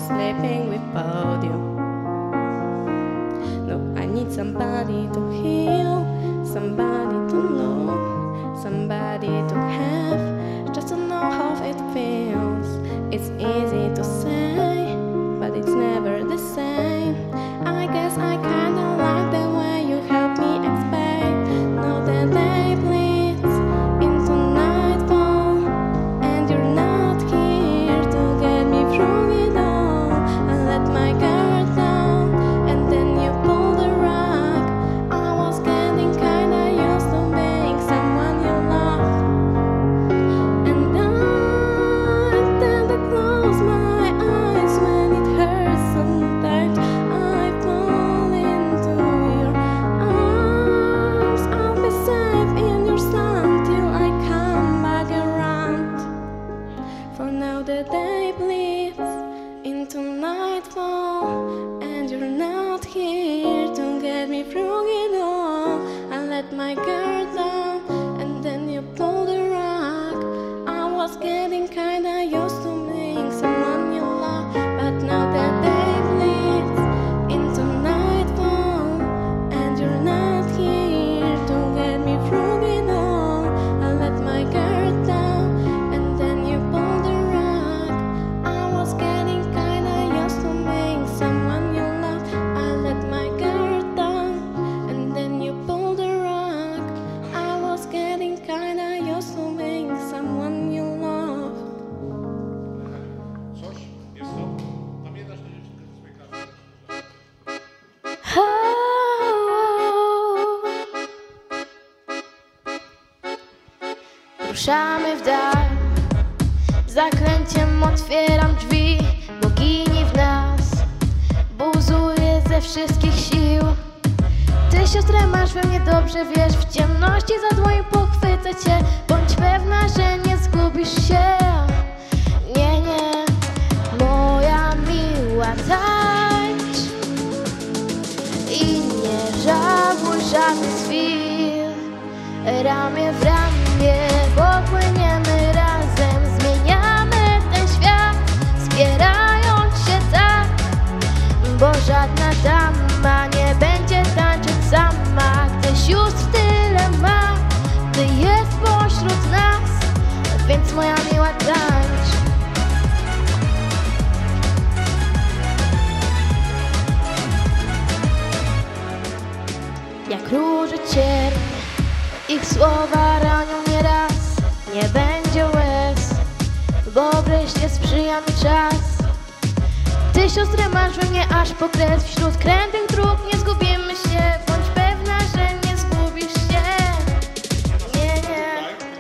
sleeping without you. No, I need somebody to heal, somebody to know, somebody to have, just to know how it feels. It's easy to say, but it's never the same. I guess I kinda like the way you help me explain. Know that day bleeds into nightfall, and you're not here to get me through it all. I let my guard down, and then you pulled the rug. I was getting kinda used to being someone you loved, and I tend to close my eyes when it hurts. Sometimes I fall into your arms. I'll be safe in your sun till I come back around. For now the day bleeds into nightfall, and you're not here to get me through it all. I let my guard down, and then you pulled the rug. I was getting kinda used to being someone you love, but now the day bleeds into nightfall, and you're not here to get me through it all. I let my guard down, and then you pulled the rug. I was getting kinda used to being someone you love. I let my guard down, and then you pulled the rug. I was getting kinda used to being someone you love. Coś? Jest to? Pamiętasz tę dziewczynkę ze swojej klasy? Ruszamy w dal, zaklęciem otwieram drzwi. Bogini w nas buzuje ze wszystkich sił. Ty, siostrę, masz we mnie dobrze, wiesz. W ciemności za dłoń pochwycę cię. Bądź pewna, że nie zgubisz się. Nie, nie, moja miła, tańcz i nie żałuj żadnych chwil. Ramię w ramię popłyniemy razem, zmieniamy ten świat, wspierając się tak, bo żadna dama nie będzie tańczyć sama, gdy sióstr tyle ma, gdy jest pośród nas, więc moja miła, tańcz. Jak róży cierń, ich słowa ranią mnie raz. Nie będzie łez, bo wreszcie sprzyja mi czas. Ty, siostrę, masz we mnie aż po kres. Wśród krętych dróg nie zgubimy się. Bądź pewna, że nie zgubisz się. Nie, nie.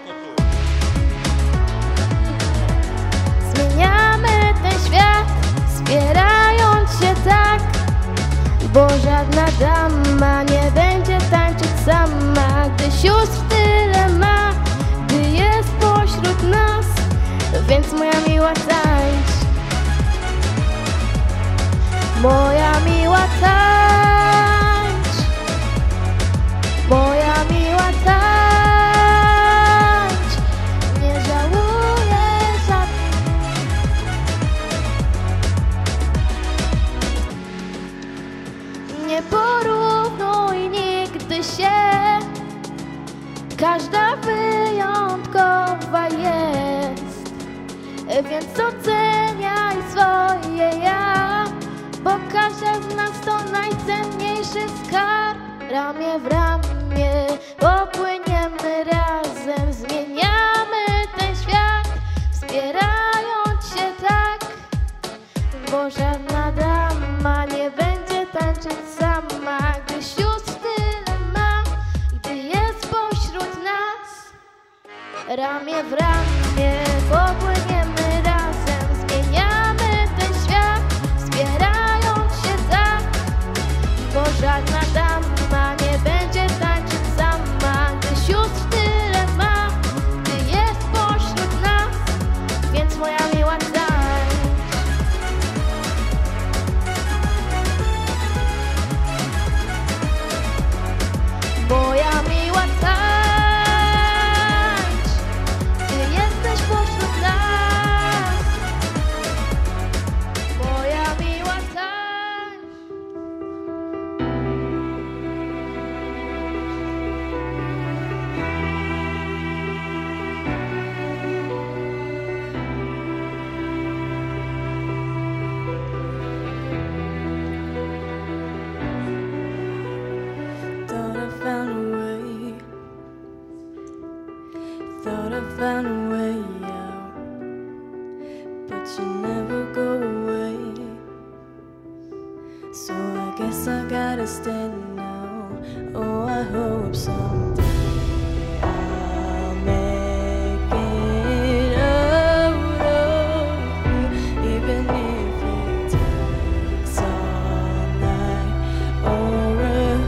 Zmieniamy ten świat, wspierając się tak, bo żadna dama nie będzie tańczyć sama, gdy sióstr tyle ma, gdy jest pośród nas, więc moja miła, tańcz. Moja miła, tańcz. Moja miła, tańcz. Nie żałuję nie porównuj nigdy się. Każda wyjątkowa jest, więc oceniaj swoje ja, bo każda z nas to najcenniejszy skarb. Ramię w ramię popłyniemy razem, zmieniamy ten świat, wspierając się tak, bo żadna dama nie będzie tańczyć sama, gdy sióstr tyle ma, gdy jest pośród nas. Ramię w ramię popłyniemy razem, zmieniamy ten świat, wspierając się tak, bo żadna dama nie będzie tańczyć sama, gdy sióstr tyle ma, gdy jest pośród nas, więc moja miła, tańcz. Moja miła, tańcz. Ty jesteś Guess I gotta stay now. Oh, I hope someday I'll make it out of you, even if it takes all night or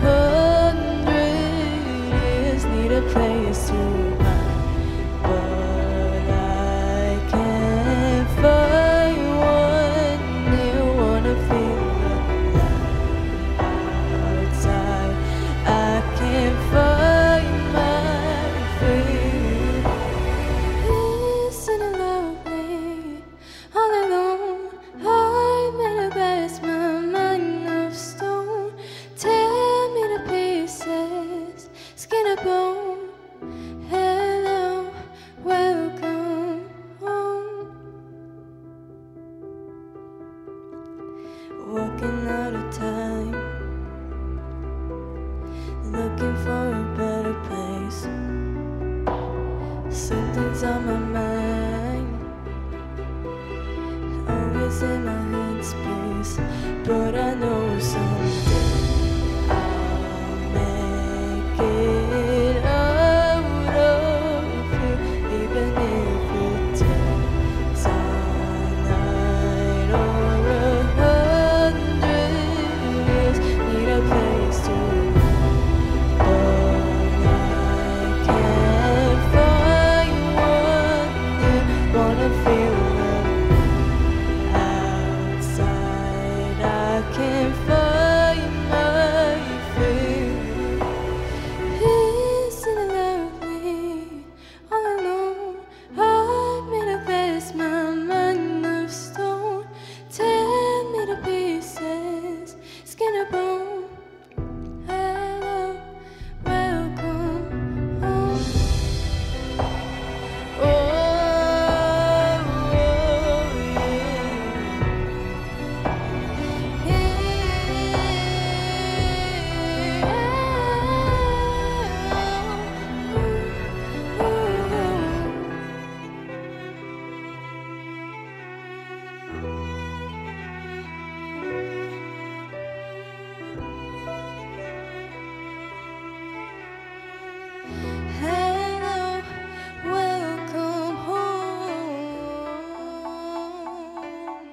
100 years. Need a place to hide, but I can't find one. You wanna feel outside, I can't find my feet. Isn't it lovely, all alone? I made a best, my mind of stone. Tear me to pieces, skin and bone. Hello, welcome home. Walking out of time, looking for a better place. Something's on my mind, always in my headspace. But I know someday I'll make it out of you, even if it takes all night or 100 years. Need a place to can't find my feet. Isn't it lovely, all alone? I made a best, my mind of stone. Tear me to pieces, skin and bone. Hello, welcome home. Oh, hello, welcome home.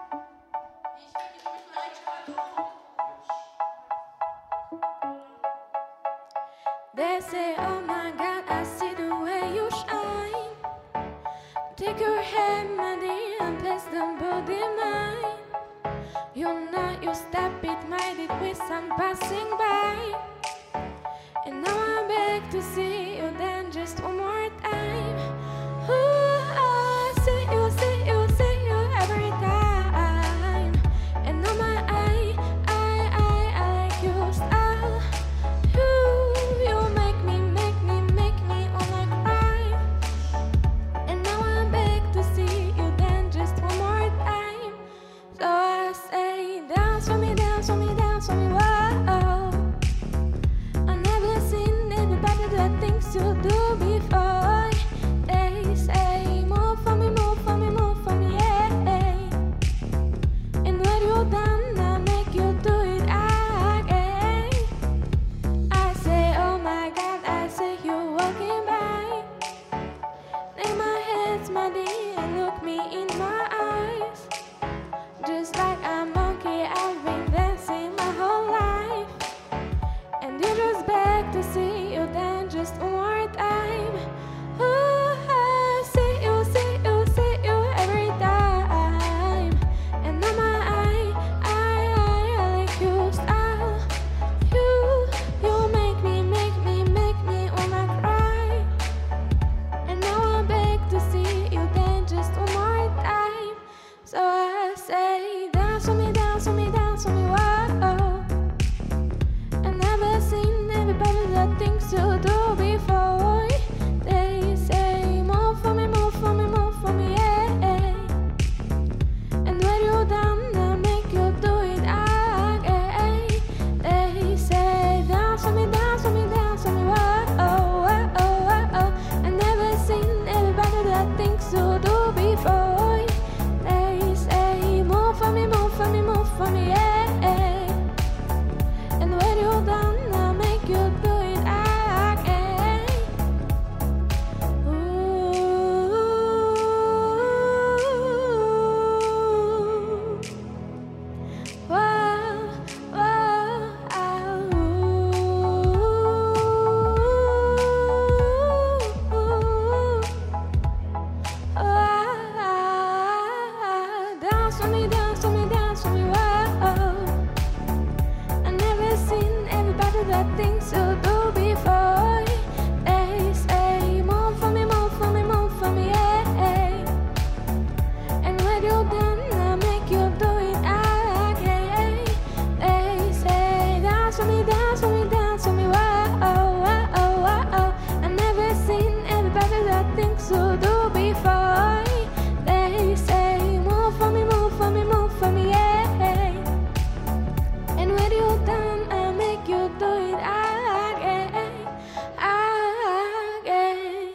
They say, oh my God, I see the way you shine. Take your hand, my dear, and place them both in mine. You know you step it, made it with some passing by. And now I'm back to see you then just one more time. Ooh, I see you, see you, see you every time. And now my I like your style. You make me wanna cry. And now I'm back to see you then just one more time. So I say, dance for me, dance for me, dance for me, whoa. I never seen anybody do things you do before. They say, move for me, move for me, move for me, yeah. And when you're done, I'll make you do it again. I say, oh my God, I say you're walking by. Take my hands, my dear, and look me in my eyes. Just like a monkey, I've been dancing my whole life. And you're just back to see you then just one more time. Ooh, I see you, see you, see you every time. And now my I like your style. You make me wanna cry. And now I'm back to see you then just one more time. So I say, dance for me, dance for me, dance for me, whoa. I never seen anybody do things you do before. They say, move for me, move for me, move for me, yeah. And when you're done, I'll make you do it again. They say, dance for me, dance for me, dance for me, whoa. I never seen anybody do things you do before. They say, move for me, move for me, move for me, yeah. dance for me, dance for me, dance for me, whoa. I never seen everybody that thinks you do before. They say, move for me, move for me, move for me, yeah. And when you're done, I make you do it again. They say, dance for me, dance for me, dance for me, whoa. I never seen everybody that thinks you do before. They say, move for me, move for me, move for me, yeah. And when you're done, I make you do it again, again.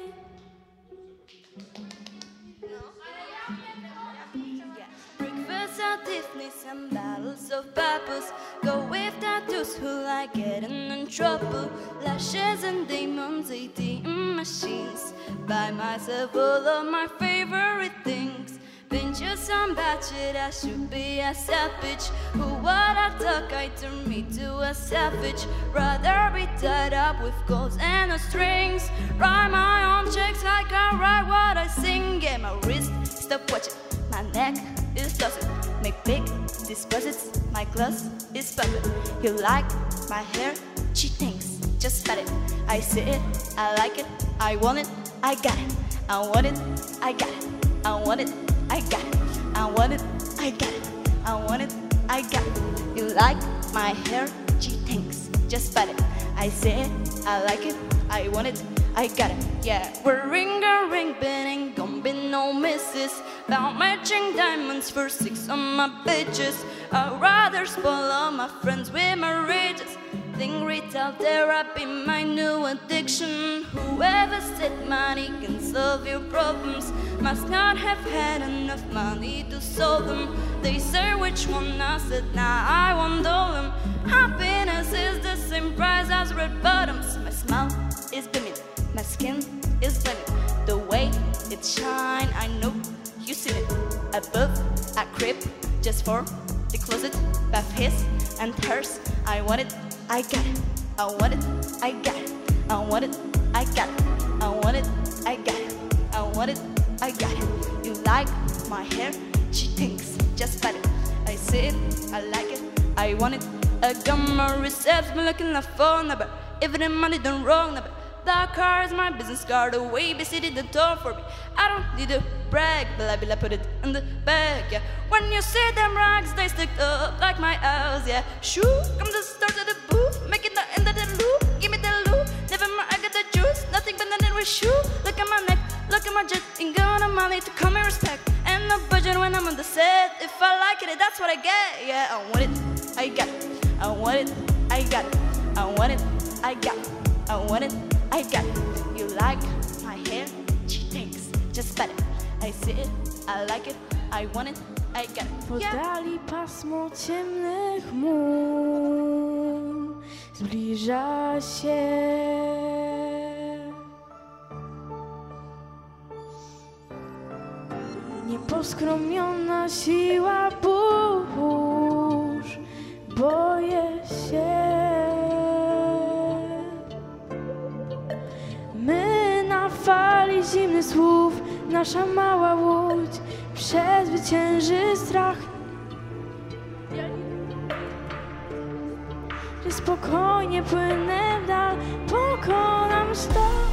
Breakfast at Tiffany's and bottles of bubbles. Go with tattoos who like getting in trouble. Lashes and demons, ATM machines. Buy myself all of my favorite things. Pinches on budget, I should be a savage. Who would I talk? I turn me to a savage. Rather be tied up with calls and no strings. Write my own checks, I can write what I sing. Yeah, my wrist, stop watching. My neck is tossing. Make big deposits, my clothes is pumping. You like my hair? She thinks, just pat it. I see it, I like it, I want it, I got it. I want it, I got it. I want it, I got it. I want it, I got it. I want it, I got it. You like my hair? She thinks, just pat it. I see it, I like it, I want it, I got it. Yeah, we're ring a ring, but ain't gon' be no misses. About matching diamonds for 6 on my bitches. I'd rather spoil all my friends with my riches. Think retail therapy, my new addiction. Whoever said money can solve your problems must not have had enough money to solve them. They say which one, I said nah, I want all them. Happiness is the same price as red bottoms. My smile is beaming, my skin is gleaming. The way it shine, I know you see it. Above a crib, just for the closet, bath his and hers. I want it, I got it. I want it, I got it. I want it, I got it. I want it, I got it. I want it, I got it. You like my hair? She thinks, just pat it. I see it, I like it, I want it. I got my receipts, been looking at phone number. If it ain't money, done wrong number. That car is my business card, the way babysit the door for me. I don't need to brag, but I put it in the bag, yeah. When you see them rags, they stick up like my eyes, yeah. Shoo, come to start of the booth, make it the end of the loop. Give me the loop, never mind, I got the juice. Nothing but nothing with shoe. Look at my neck, look at my jet. Ain't got no money to come and respect. And no budget when I'm on the set. If I like it, that's what I get, yeah. I want it, I got it. I want it, I got it. I want it, I got it. I want it, I got it. You like my hair? She thinks, just pat it. I see it, I like it, I want it, I got it. W oddali pasmo ciemnych chmur zbliża się. Nieposkromiona siła burz, boję się. My na fali zimnych słów, nasza mała łódź przezwycięży strach. Że spokojnie płynę w dal, pokonam strach.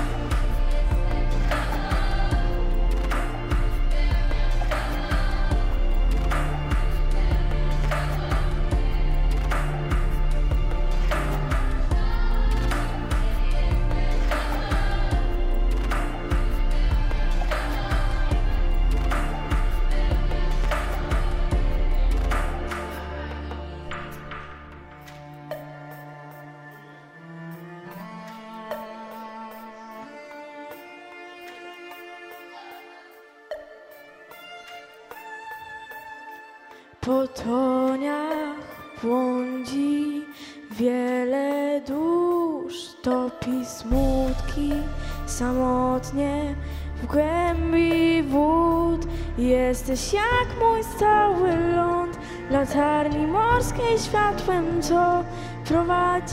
Po toniach błądzi wiele dusz, topi smutki samotnie w głębi wód. Jesteś jak mój stały ląd, latarni morskiej światłem, co prowadzi.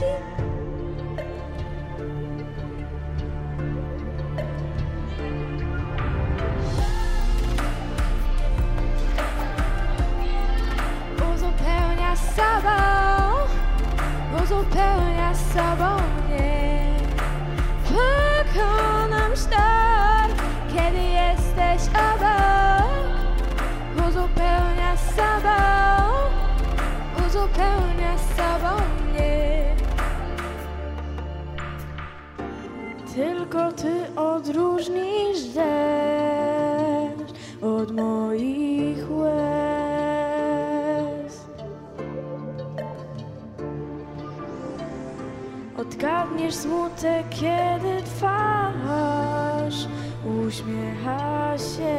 tylko Ty odróżnisz deszcz od moich łez. Odgadniesz smutek, kiedy twarz uśmiecha się.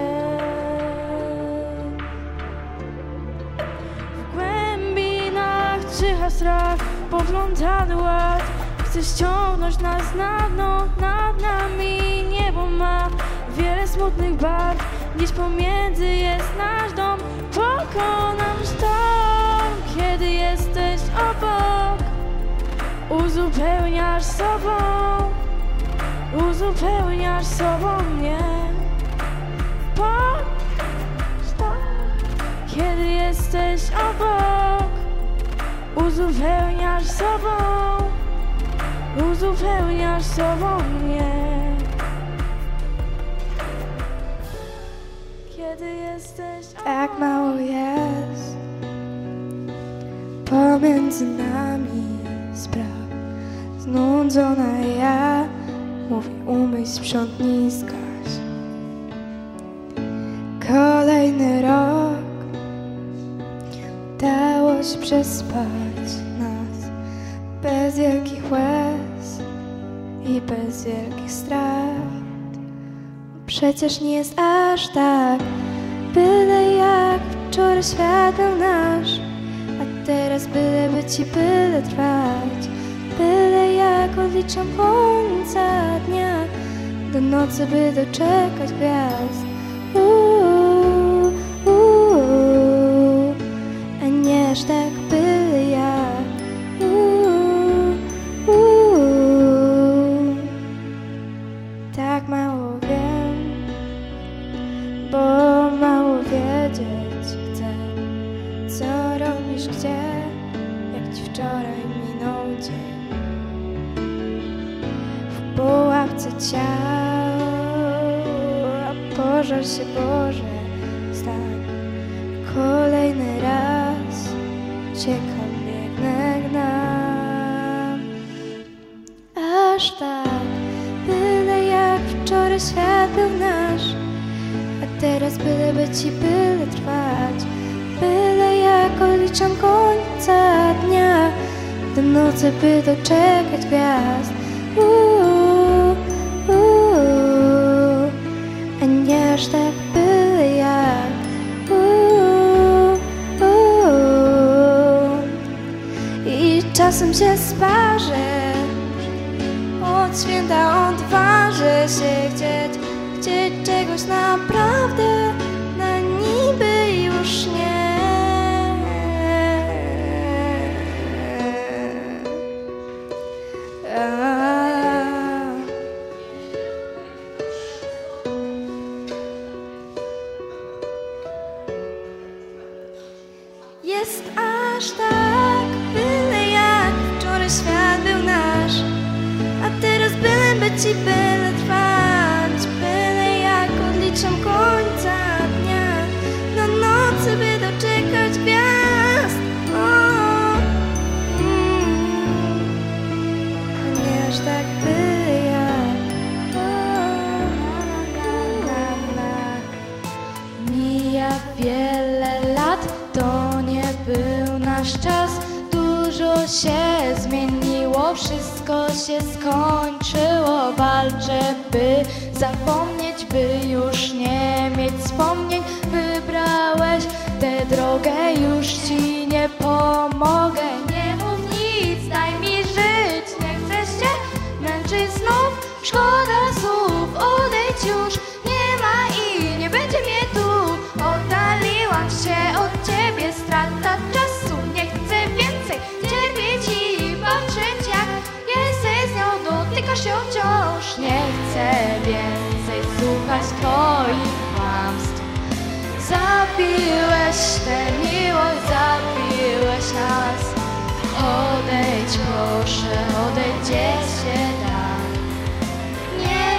W głębinach czyha strach, poplątany ład. Chce ściągnąć nas na dno, nad nami niebo ma wiele smutnych barw. Gdzieś pomiędzy jest nasz dom. Pokonam sztorm, kiedy jesteś obok. Uzupełniasz sobą mnie. Kiedy jesteś obok, uzupełniasz sobą mnie. Kiedy jesteś obok. Tak mało jest pomiędzy nami spraw. Znudzona ja, mówi umyj, sprzątnij, zgaś. Kolejny rok, udało się przespać nas bez wielkich łez i bez wielkich strat. Przecież nie jest aż tak, byle jak wczoraj świat był nasz, a teraz byleby ci, byle trwać. Byle jak odliczam końca dnia, do nocy, by doczekać gwiazd. A nie aż tak byle jak. Tak mało wiem, bo mało wiedzieć chcę. Co robisz gdzie, jak ci wczoraj minął dzień. W pułapce ciał, a pożar się Boże stań. Kolejny raz uciekam, biegnę, gnam. Aż tak, byle jak wczoraj świat był nasz, a teraz byleby ci, byle trwać. Byle jak odliczam końca dnia, do nocy, by doczekać gwiazd. A nie aż tak byle jak. I czasem się sparzę, od święta odważę się chcieć czegoś naprawdę, na niby już nie. Jest aż tak, byle jak wczoraj świat był nasz, a teraz byleby ci, byle trwać. Byle jak odliczam końca dnia, na nocy, by doczekać gwiazd. Nie aż tak byle jak. Mija wiele lat, to nie był nasz czas. Dużo się zmieniło, wszystko się skończyło. Walczę, by zapomnieć, by już nie mieć wspomnień. Wybrałeś tę drogę, już ci nie pomogę. Nie mów nic, daj mi żyć, nie chcesz się męczyć znów. Szkoda słów, odejdź już, nie ma i nie będzie mnie tu. Oddaliłam się od ciebie, strata czasu, nie chcę więcej cierpieć i patrzeć, jak jesteś z nią, dotykasz ją wciąż. Nie chcę więcej słuchać twoich kłamstw. Zabiłeś tę miłość, zabiłeś nas. Odejdź proszę, odejdź, gdzie się da. Nie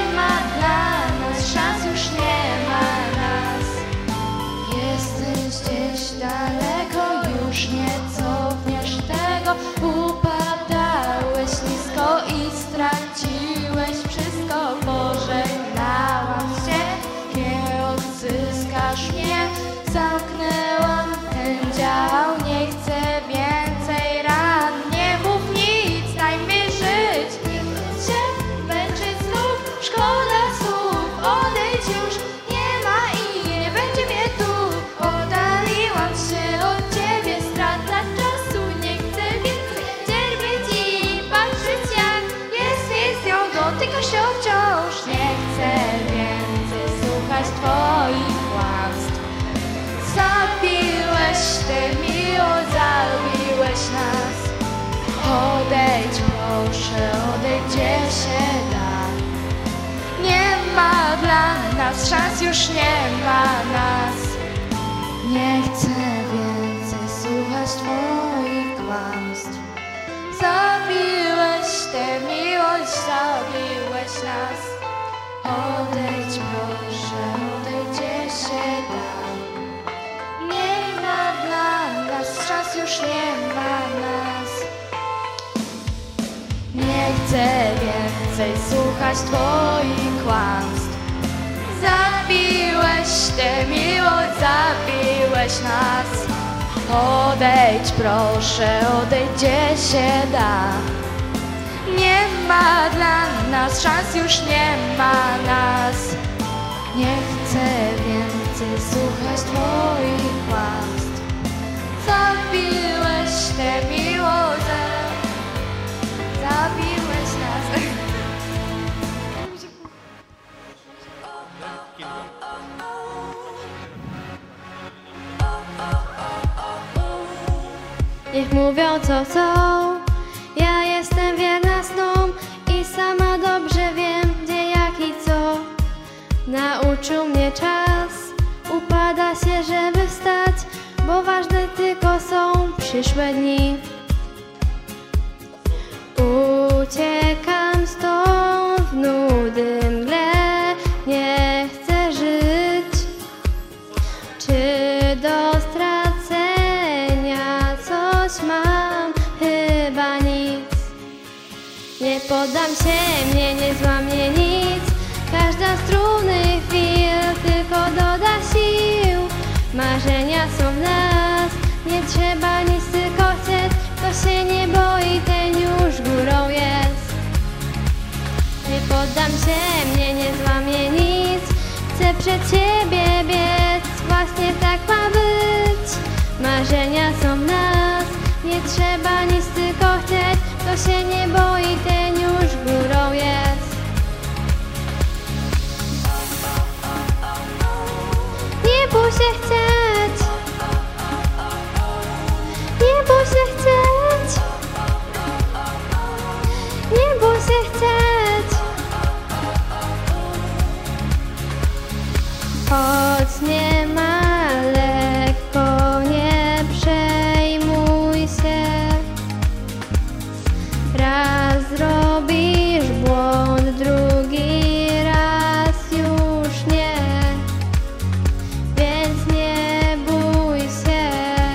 proszę, odejdź gdzie się da. Nie ma dla nas szans, już nie ma nas. Nie chcę więcej słuchać twoich kłamstw. Zabiłeś tę miłość, zabiłeś nas. Odejdź proszę, odejdź gdzie się da. Nie ma dla nas szans, już nie ma nas. Nie chcę więcej słuchać twoich kłamstw. Zabiłeś tę miłość, zabiłeś nas. Odejdź proszę, odejdź gdzie się da. Nie ma dla nas szans, już nie ma nas. Nie chcę więcej słuchać twoich kłamstw. Zabiłeś tę miłość, zabiłeś nas. Niech mówią co chcą, ja jestem wierna snom i sama dobrze wiem, gdzie, jak i co. Nauczył mnie czas, upada się, żeby wstać, bo ważne tylko są przyszłe dni. Uciekam stąd w nudy mgle, nie chcę żyć. Czy do stracenia coś mam? Chyba nic. Nie poddam się, mnie nie złamie nic. Każda z trudnych chwil tylko doda sił. Marzenia są w nas, nie trzeba nic tylko chcieć. Kto się nie boi, ten już górą jest. Nie poddam się, mnie nie złamie nic. Chcę przed siebie biec, właśnie tak ma być. Marzenia są w nas, nie trzeba nic tylko chcieć. Kto się nie boi, ten już górą jest. Nie bój się chcieć. Nie bój się chcieć. Nie bój się chcieć. Choć nie ma lekko, nie przejmuj się. Raz zrobisz błąd, drugi raz już nie. Więc nie bój się.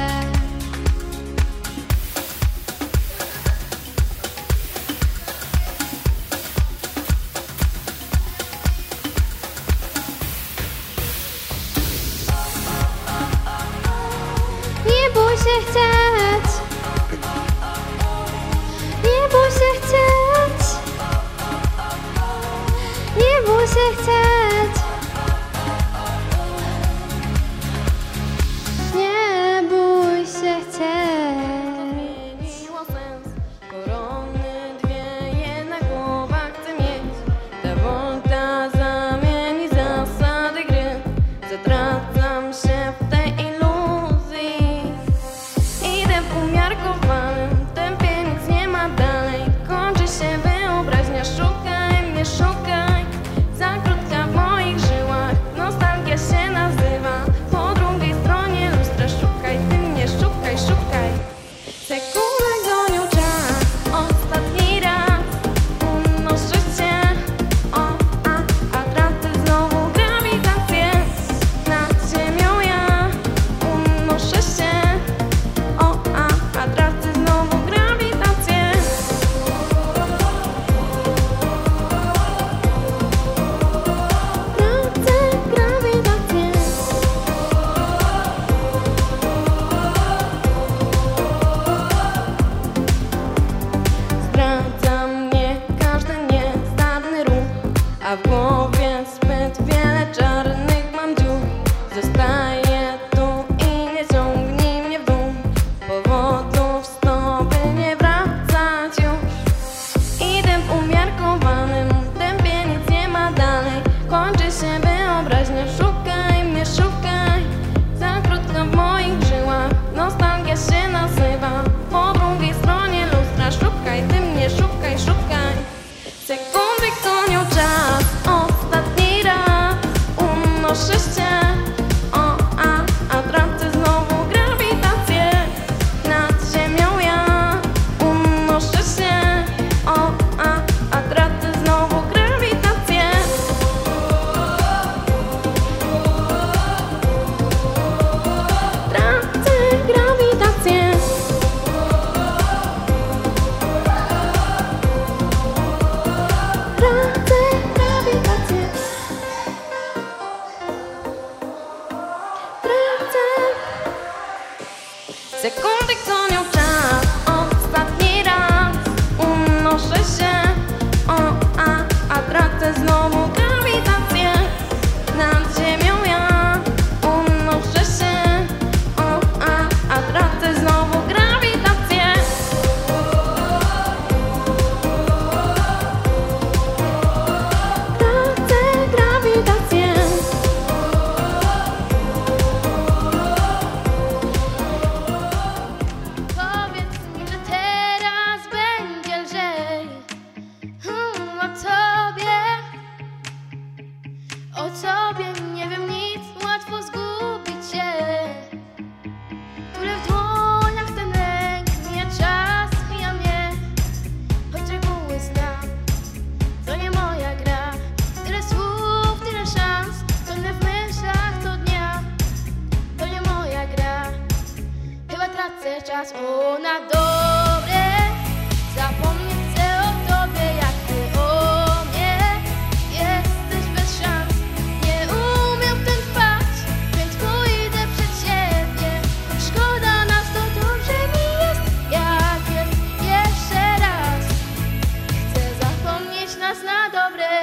Nie bój się chcieć. Nie bój się chcieć. Nie bój się chcieć. Nie bój się chcieć. Zmieniło sens. Korony dwie, jedna głowa chce mieć. Ta wolta zamieni zasady gry. Zatracam się w tej iluzji. I Sekundy gonią czas, ostatni raz unoszę się, a tracę znowu grawitację. Nad ziemią ja unoszę się, a tracę znowu grawitację. Tracę grawitację. Powiedz mi, że teraz będzie lżej. O tobie nie wiem nic, łatwo zgubić się. Tyle w dłoniach ten ręk, mija czas, mija mnie. Choć reguły znam, to nie moja gra. Tyle słów, tyle szans, tonę w myślach co dnia. To nie moja gra. Chyba tracę czas, na dobre. Zapomnieć chcę o tobie, jak ty o mnie. Jesteś bez szans, nie umiem w ten wpaść, więc pójdę przed siebie. Choć szkoda nas, to dobrze mi jest, jak jest jeszcze raz. Chcę zapomnieć nas na dobre.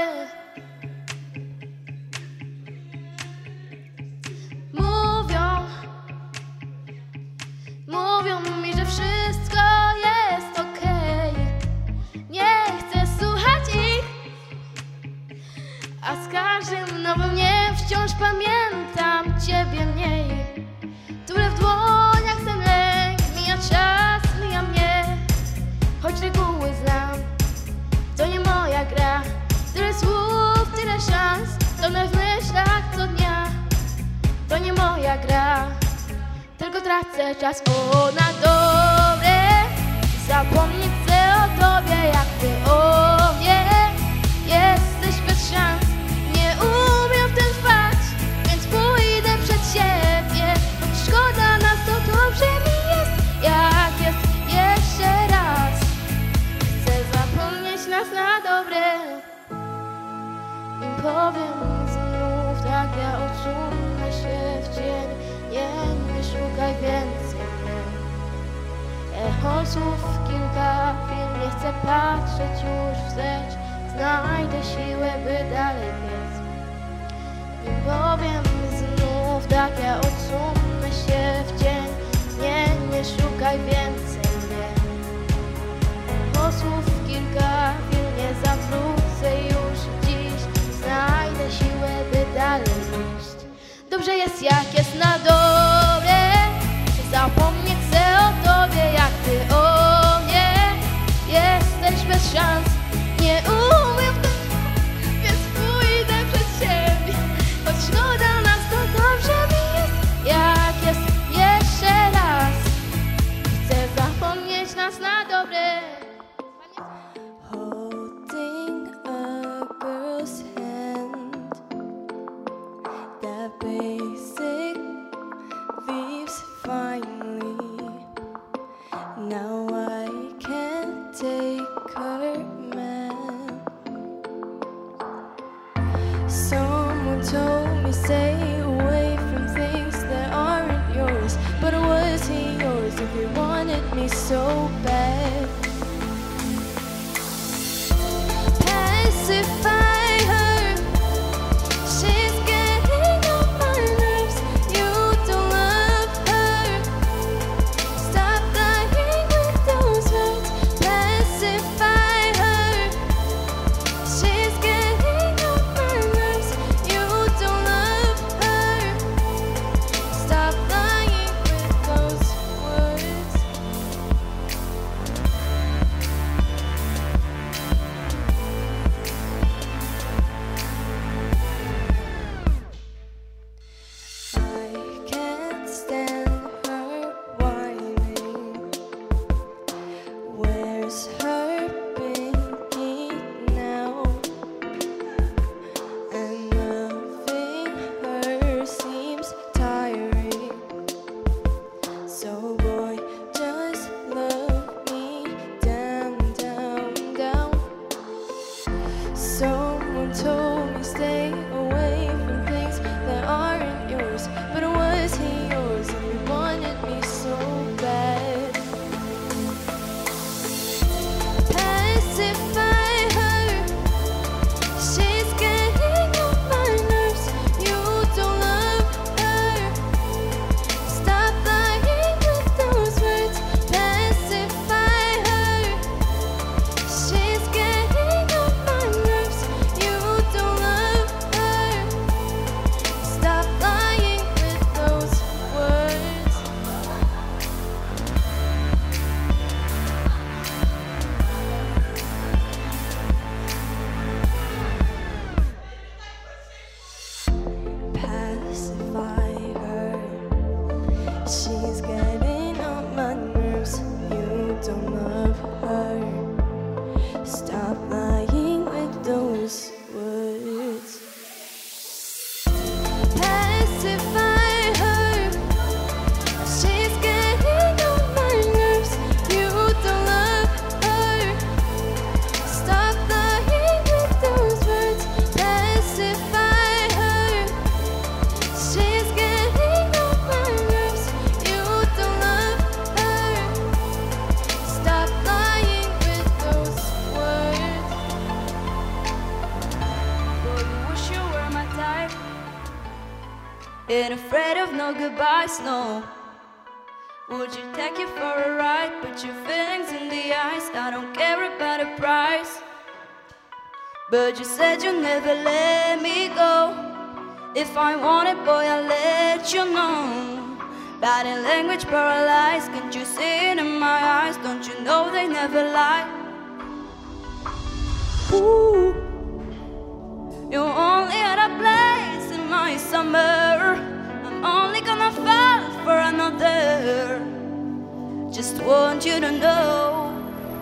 Mówią mi, że wszystko jest okej. Nie chcę słuchać ich, a z każdym nowym dniem wciąż pamiętam ciebie mniej. Tyle w dłoniach ten lęk, mija czas, mija mnie. Choć reguły znam, to nie moja gra. Tyle słów, tyle szans, tonę w myślach co dnia. To nie moja gra. Tylko tracę czas, na dobre. Zapomnieć chcę o tobie, jak ty o mnie. Jesteś bez szans, nie umiem w ten wpaść, więc pójdę przed siebie. Choć szkoda nas, to dobrze mi jest, jak jest jeszcze raz. Chcę zapomnieć nas na dobre. Nim powiem znów, tak ja odsunę się w cień. Nie szukaj więcej mnie. Echo słów kilka chwil, nie chcę patrzeć już wstecz. Znajdę siłę, by dalej biec. Nim powiem znów, tak ja odsunę się w cień. Nie szukaj więcej mnie. Echo słów kilka chwil, nie zawrócę już dziś. Znajdę siłę, by dalej iść. Dobrze jest, jak jest na dobre. Zapomnieć chcę o tobie, jak ty o mnie. Jesteś bez szans, nie umiem w ten, więc pójdę przed siebie. Choć szkoda nas, to dobrze mi jest, jak jest jeszcze raz. Chcę zapomnieć nas na dobre. Holding a girl's hand, that basic leaves finally. Now I can't take her man. Someone told me stay away from things that aren't yours, but was he yours if he wanted me so bad? Pacify her, she's getting on my nerves. You don't love her, stop lying with those words. Pacify her, she's getting on my nerves. You don't love her, stop lying with those words. no goodbyes, no. Would you take it for a ride? Put your feelings in the eyes. I don't care about the price. But you said you'd never let me go. If I want it, boy, I'll let you know. Body language paralyzed. Can't you see it in my eyes? Don't you know they never lie? Ooh, you're only at a place in my summer. I'm only gonna fall for another. Just want you to know.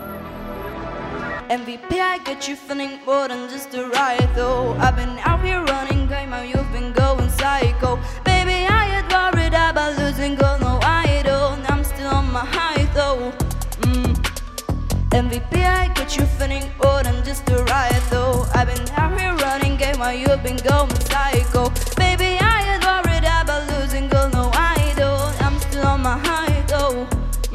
MVP, I get you feeling more than just a ride though. I've been out here running game and you've been going psycho. Baby, I ain't worried about losing, girl, no I don't. I'm still on my high though. MVP, I get you feeling more than just a ride though. I've been out here running game while you've been going psycho. Baby, I ain't worried about losing, girl, no I don't. I'm still on my high though.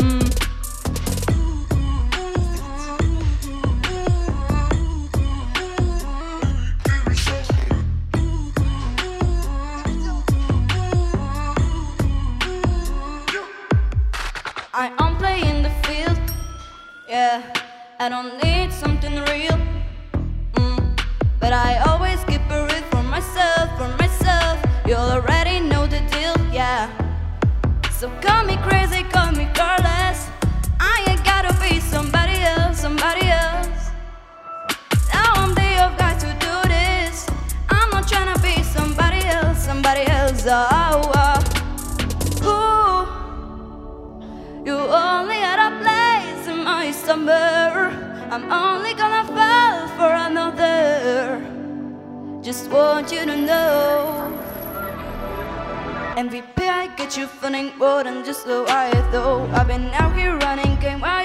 I'm playing the field, yeah. I don't need something real, but I always keep it real for myself, You already know the deal, yeah. So call me crazy, call me careless. I ain't gotta be somebody else, Now I'm the of guy to do this. I'm not tryna be somebody else, Ooh, you only had a place in my summer. I'm only gonna fall for another. Just want you to know. MVP, I get you feeling more than just a ride though. I've been out here running game while